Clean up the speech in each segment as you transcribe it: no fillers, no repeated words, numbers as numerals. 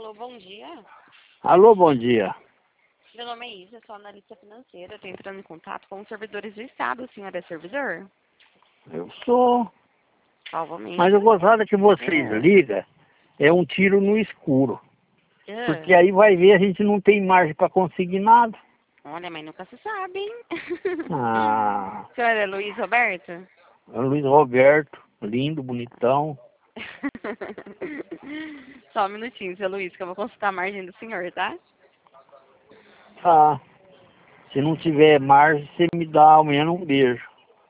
Alô, bom dia. Alô, bom dia. Meu nome é Isa, sou analista financeira. Estou entrando em contato com os servidores do Estado. O senhor é servidor? Eu sou. Novamente. Mas eu gostaria que vocês ligam. É um tiro no escuro. Porque aí vai ver, a gente não tem margem para conseguir nada. Olha, mas nunca se sabe, hein? Ah, O senhor é Luiz Roberto? é o Luiz Roberto, lindo, bonitão. Só um minutinho, seu Luiz, que eu vou consultar a margem do senhor, tá? Tá. Se não tiver margem, você me dá ao menos um beijo.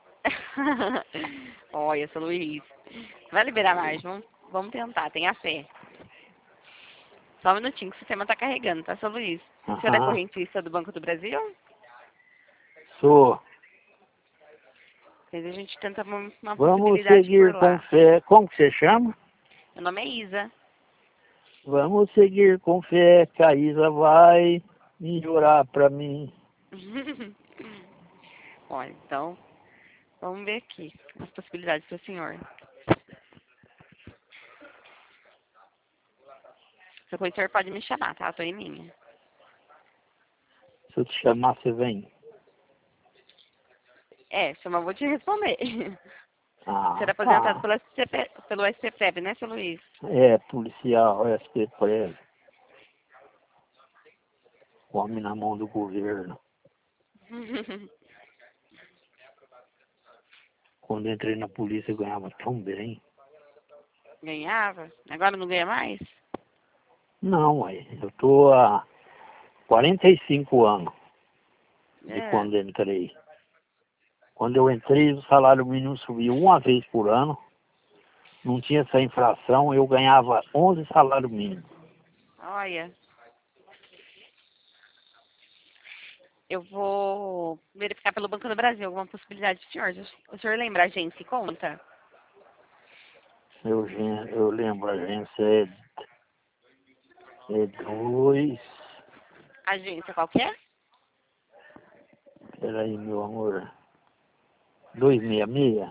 Olha, seu Luiz. Vai liberar a margem, vamos tentar, tenha fé. Só um minutinho que o sistema tá carregando, tá, seu Luiz? O senhor é Aham. correntista do Banco do Brasil? Sou. Mas a gente tenta uma Vamos possibilidade por seguir com lá. fé. Como que você chama? Meu nome é Isa. Vamos seguir com fé, que a Isa vai melhorar pra mim. Olha, então, vamos ver aqui as possibilidades para o senhor. Depois o senhor pode me chamar, tá? Eu tô em linha. Se eu te chamar, você vem. Chama, eu vou te responder. O senhor é Ah, aposentado tá. pelo SCPREV, né, seu Luiz? É, policial, STPREV. Homem na mão do governo. Quando entrei na polícia, eu ganhava tão bem. Ganhava? Agora não ganha mais? Não, mãe, eu tô há 45 anos de É. quando entrei. Quando eu entrei, o salário mínimo subiu uma vez por ano. Não tinha essa inflação, eu ganhava 11 salários mínimos. Olha, eu vou verificar pelo Banco do Brasil alguma possibilidade do senhor. O senhor lembra a agência e conta? Eu lembro, a agência é 2. Agência qualquer? Peraí, meu amor. 266?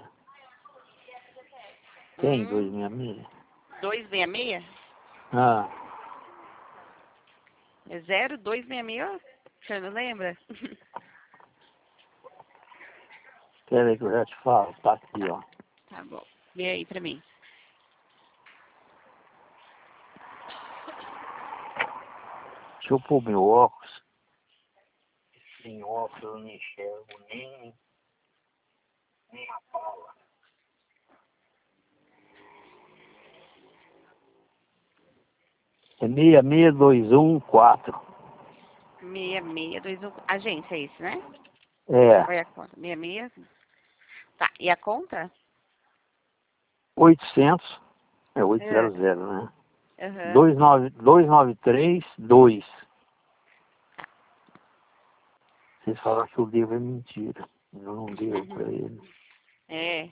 Tem 266? 266? Ah, É 0266? O senhor não lembra? peraí que eu já te falo. Tá aqui, ó. Tá bom. Vê aí pra mim. Deixa eu pôr meu óculos. Sem óculos eu não enxergo nem a pala. É 66214. 6621. Agência é isso, né? É, Olha a conta. 66. Tá. E a conta? 800. É É. 800, né? Aham. 2932. Vocês falaram que o livro é mentira. Eu não devo pra ele. É.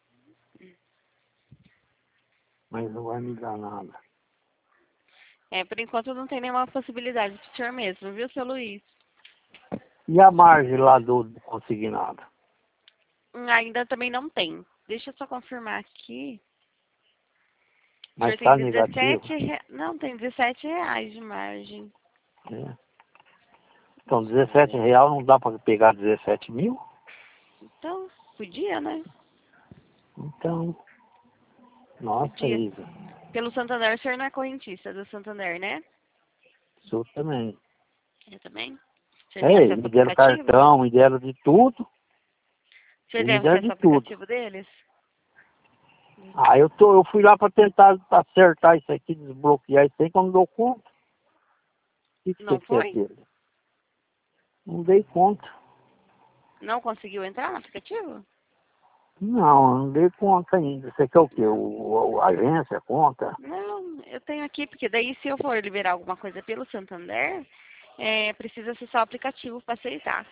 Mas não vai me dar nada. Por enquanto não tem nenhuma possibilidade do senhor mesmo, viu, seu Luiz? E a margem lá do consignado? Ainda também não tem. Deixa eu só confirmar aqui. O Mas senhor tem está negativo. 17 reais. Não, tem 17 reais de margem. É. Então, 17 real não dá para pegar 17 mil? Então, podia, né? Então, nossa, Podia. Isa, Pelo Santander, o senhor não é correntista do Santander, né? sou também. Eu também. O senhor tem É, acesso ao me deram aplicativo? cartão, me deram de tudo, O senhor e tem me deram acesso de ao tudo. aplicativo deles? Ah, eu fui lá para tentar acertar isso aqui, desbloquear isso aí, que eu não dou conta. O que Não você quer foi? dele? Não dei conta. Não conseguiu entrar no aplicativo? Não, eu não dei conta ainda. Você quer o quê? A agência, conta? Não, eu tenho aqui, porque daí se eu for liberar alguma coisa pelo Santander, precisa acessar o aplicativo para aceitar.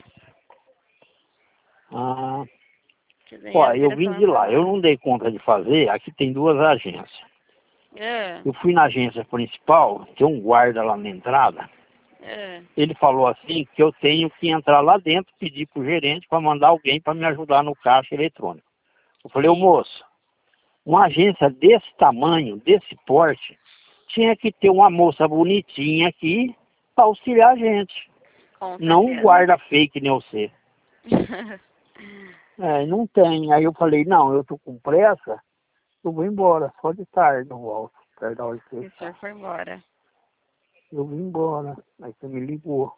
Ah, Que daí a ó, eu vim liberação é de por lá. Eu lá. não dei conta de fazer. Aqui tem duas agências. É, Eu fui na agência principal, tem um guarda lá na entrada. é. Ele falou assim que eu tenho que entrar lá dentro, pedir pro gerente para mandar alguém para me ajudar no caixa eletrônico. Eu falei, ô Sim. moço, uma agência desse tamanho, desse porte, tinha que ter uma moça bonitinha aqui para auxiliar a gente. Com Não um certeza. guarda fake nem você. É, não tem. Aí eu falei, não, eu tô com pressa, eu vou embora. Só de tarde eu volto. Perto da hora que E você o senhor tá. foi embora. Eu vim embora. Aí você me ligou.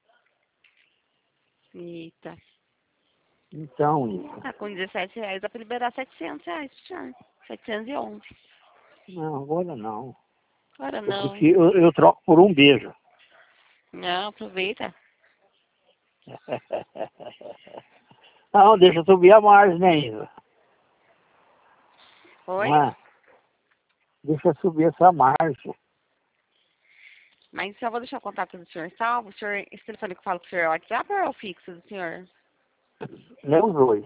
Eita. Então, isso. Ah, com R$17 dá pra liberar R$700 pro senhor. 711. Não, agora não. Agora Eu não. prefiro, eu troco por um beijo. Não, aproveita. Não, deixa eu subir a margem ainda. Oi? Não é? Deixa eu subir essa margem. Mas só vou deixar o contato do senhor salvo. O senhor, esse telefone que eu falo com o senhor é o WhatsApp ou é o fixo do senhor? Nem os dois.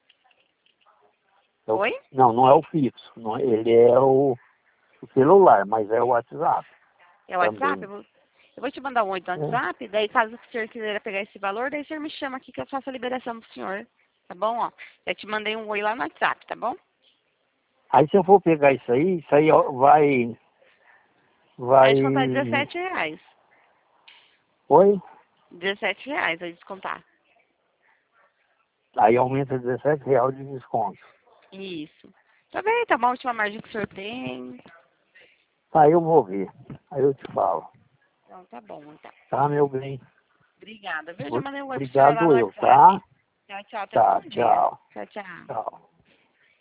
Oi? Não, não é o fixo. Não, ele é o celular, mas é o WhatsApp É o WhatsApp? também. Eu vou te mandar um oi do É. WhatsApp, daí caso o senhor quiser pegar esse valor, daí o senhor me chama aqui que eu faço a liberação pro senhor. Tá bom, ó? Já te mandei um oi lá no WhatsApp, tá bom? Aí se eu for pegar isso aí ó, vai. Vai descontar Vai. R$17. Oi? R$17 vai descontar. Aí aumenta R$17 de desconto. Isso. Tá bem, tá bom, a última margem que o senhor tem. Aí eu vou ver. Aí eu te falo. Então tá bom, então. Tá, meu bem? Obrigada. Viu? Já mandei um oi pro senhor lá Obrigado no eu, WhatsApp. tá? Tchau, tchau. Até um Tá, bom dia. tchau. Tchau, tchau. Tchau.